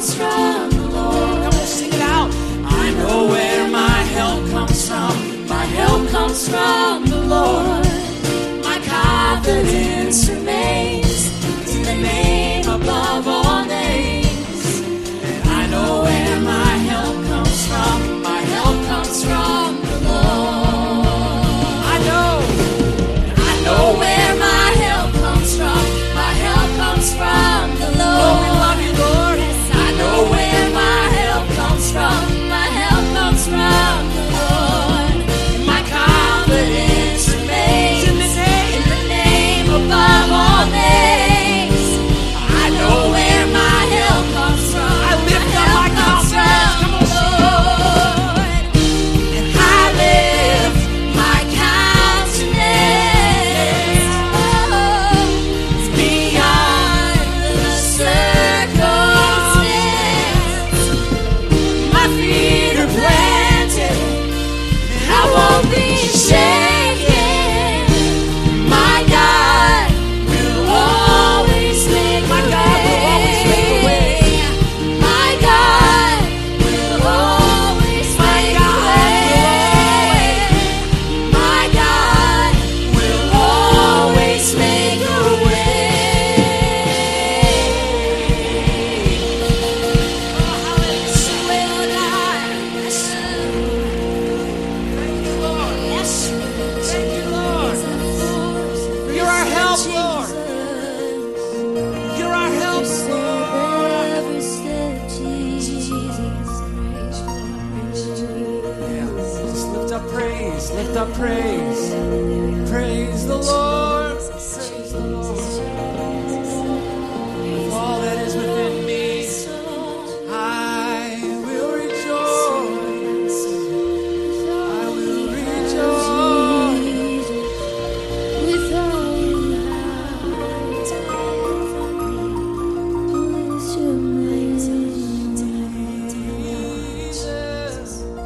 comes from the Lord. Come on, sing it out. I know where my help comes from. My help comes from the Lord. My confidence remains in the name above all names. And I know where my help comes from. My help comes from the Lord. I know where my help comes from. My help comes from the Lord. Oh, we love you, Lord. Yes, I know where my help comes from. My help comes from the Lord. My confidence remains in the name above all names. I know where my help comes from. I lift up my confidence. Come on, Lord, and I lift my countenance beyond the circumstance. My feet are planted, and I won't be shaken. My God will always make a way. My God will always make a way. My God will always make a way. Oh, hallelujah. Thank you, Lord. Yes, Thank you, Lord. You're our help, Lord. You're our help, Lord. Yeah. Just lift up praise. Lift up praise. Praise the Lord. Praise the Lord. With all that is within me, I will rejoice. I will rejoice. with all you have to lift your Jesus,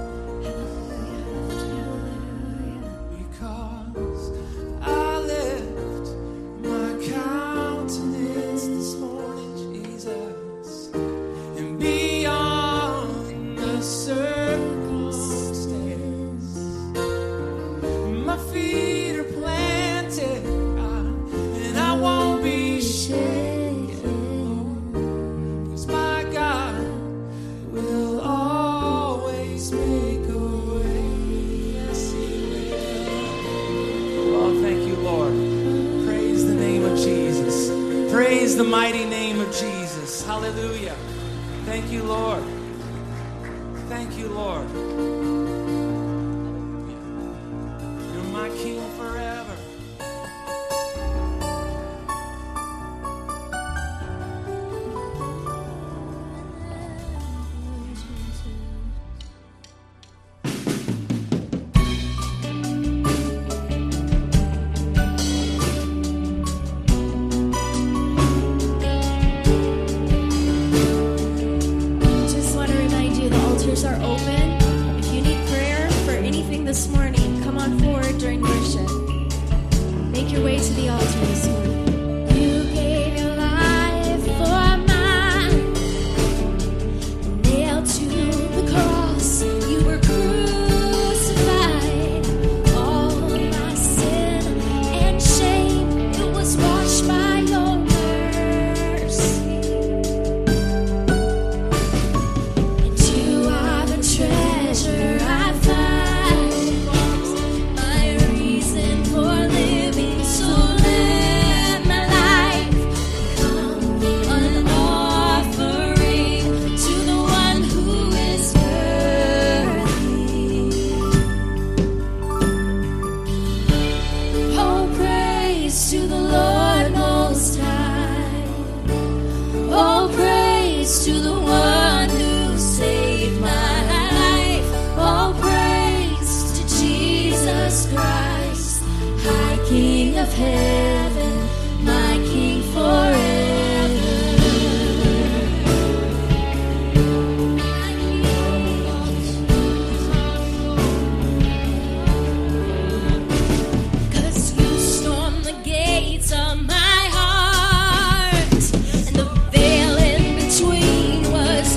because I lift my countenance this morning, Jesus, and beyond the circumstance, my feet are planted, and I won't be shaken, 'cause my God will always make a way. Yes, He will. Oh, thank you, Lord. Praise the name of Jesus. Praise the mighty name of Jesus. Hallelujah. Thank you, Lord. Thank you, Lord. You're my King forever. Just want to remind you the altars are open. If you need prayer for anything this morning, come on forward during worship. Make your way to the altar this morning. You gave your life for mine, nailed to the cross. You were crucified. All my sin and shame, it was washed by your mercy. And you are the treasure I find, my reason for living. So let my life become an offering to the one who is worthy. Oh, praise to the Lord Most High. Oh, praise to the one who saved my life. Oh, praise to Jesus Christ, High King of heaven, my King forever. My King. 'Cause you stormed the gates of my heart, and the veil in between was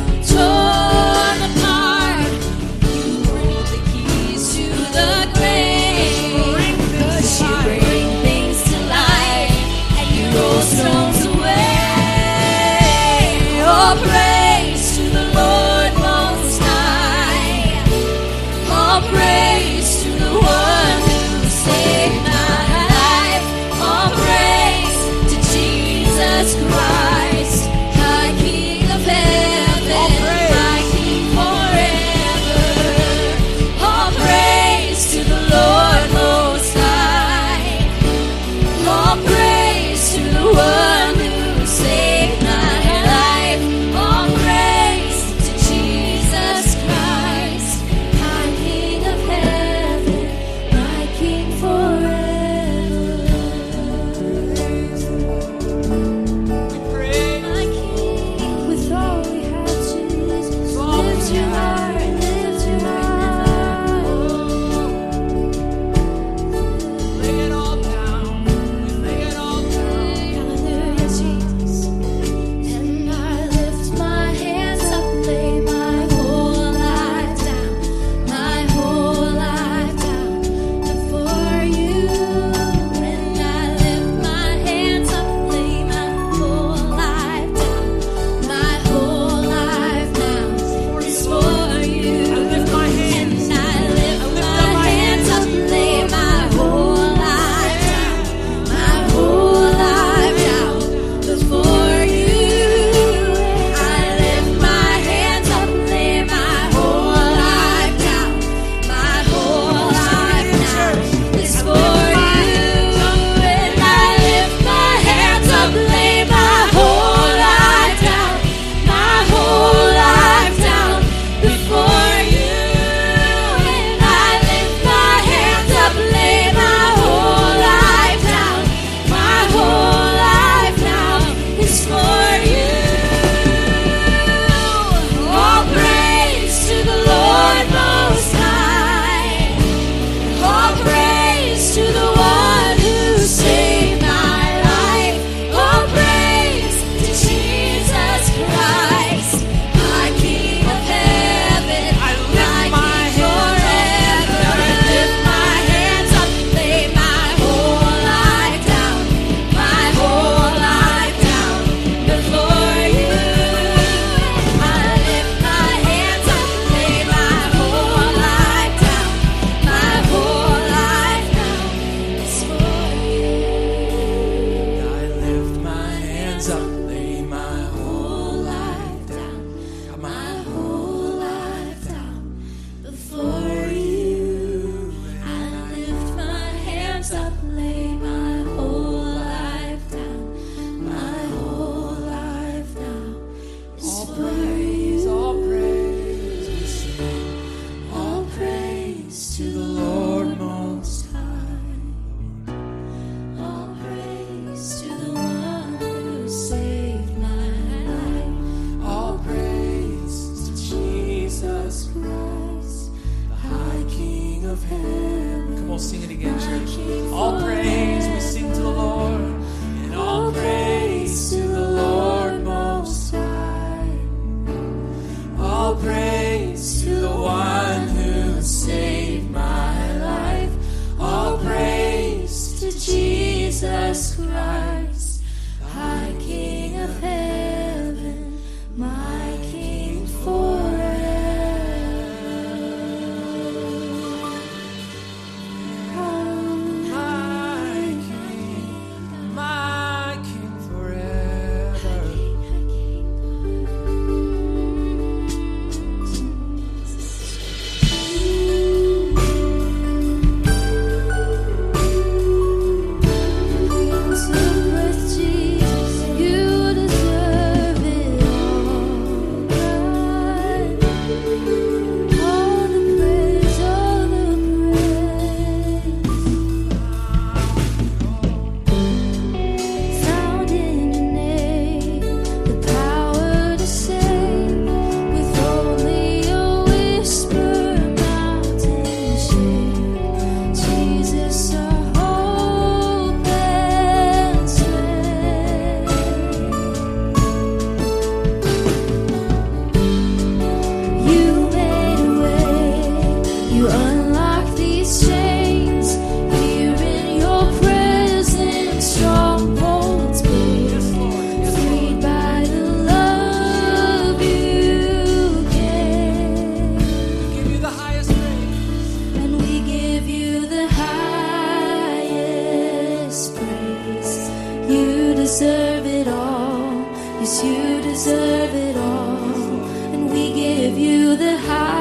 deserve it all. Yes, you deserve it all. And we give you the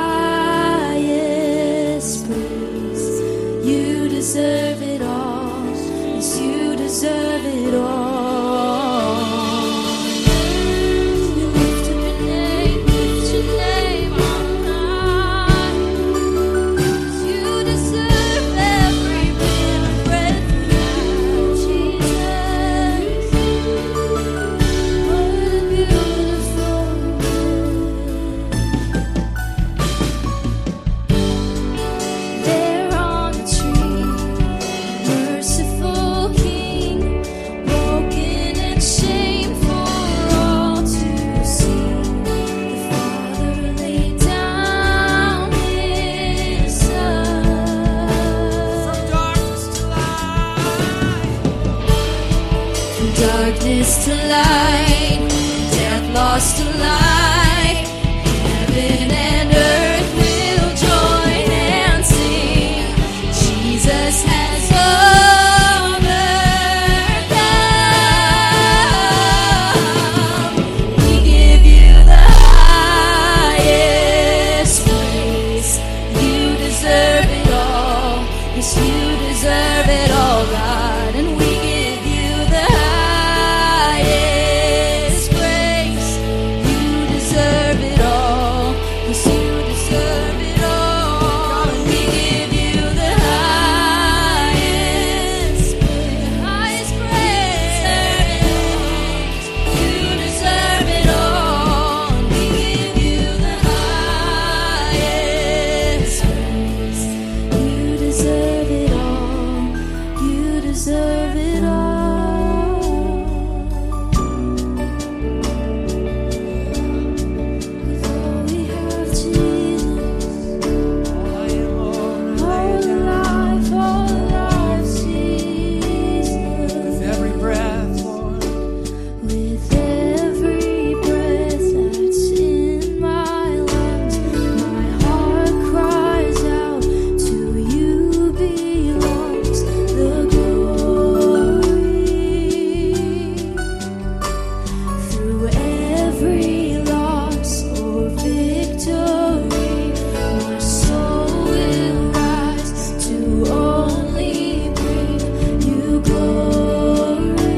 highest praise. You deserve it all. Yes, you deserve it all. We lift up your name, lift your name on high. Yes, you deserve every bit of breath we have, Jesus. What a beautiful world. There on the tree, merciful King, broken and shameful all to see. The Father laid down His Son. From darkness to light, death lost to life, heaven and earth will join and sing. Jesus has overcome. We give you the highest praise. You deserve it all. Yes, you deserve it all, God. And we give you the highest praise. You deserve it all. Yes, you deserve it all. And we give you the highest praise. You deserve it all. And we give you the highest praise. You deserve it all. You deserve it all. With all we have, Jesus. All life, Jesus. With every breath, Lord, With every breath that's in my lungs, my heart cries out, to you belongs the glory. Through every loss or victory, my soul will rise to only bring you glory.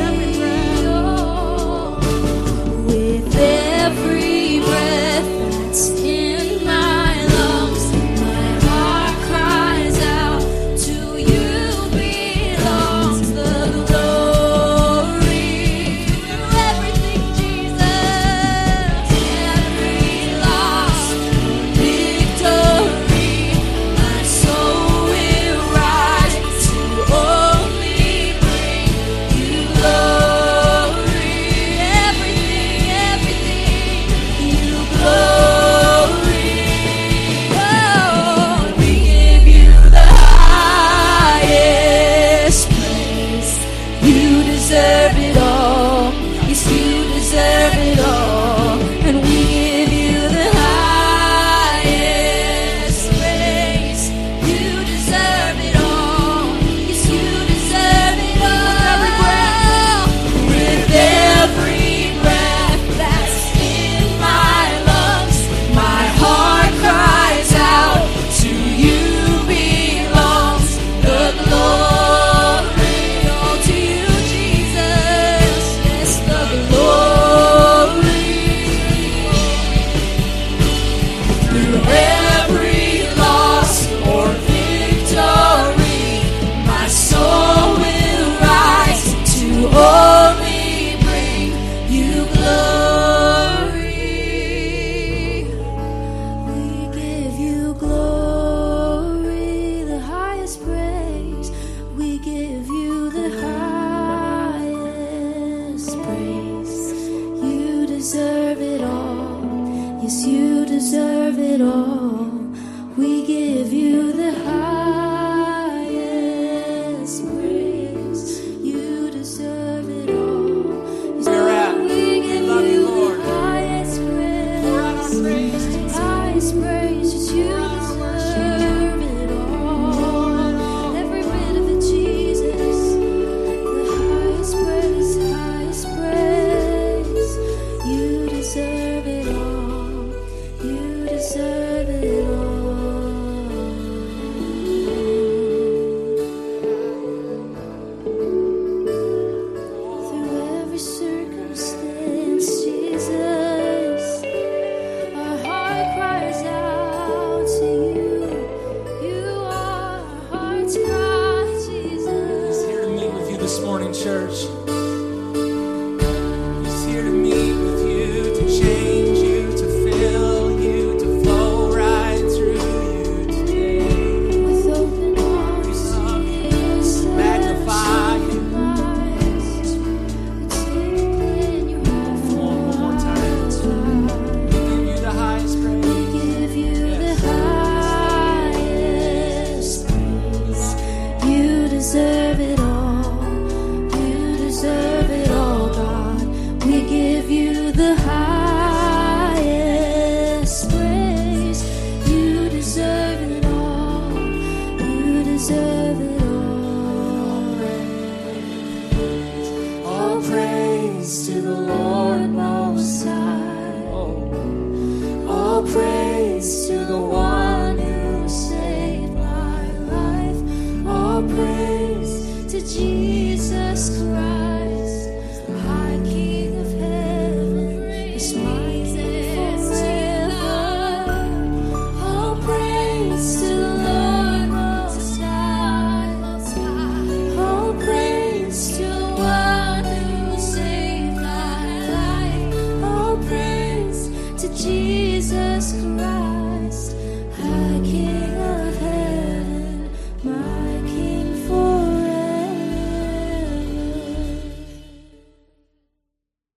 With every breath that's in my lungs, my heart cries out, to you belongs the glory. Through everything, Jesus, every loss, victory, my soul will rise to only bring you glory. Everything, you glory. Oh, we give you the highest praise. You deserve it all. Yes, you deserve it all. And we give you the highest praise. You deserve it all. Yes, you deserve it all. With every breath that's in my lungs, my heart cries out, to you belongs the glory. All to you, Jesus. Yes, the glory. Through every loss or victory, my soul will rise to only bring you glory. We give you glory, the highest praise. We give you the highest praise. You deserve it all. Yes, you deserve it all. We give you the highest praise. You deserve it all. Yes, Where you're at. we give We love you, you Lord. the highest praise. pour out our praise. Highest praise. Yes, you deserve it all. Every bit of it, Jesus. The highest praise. my soul.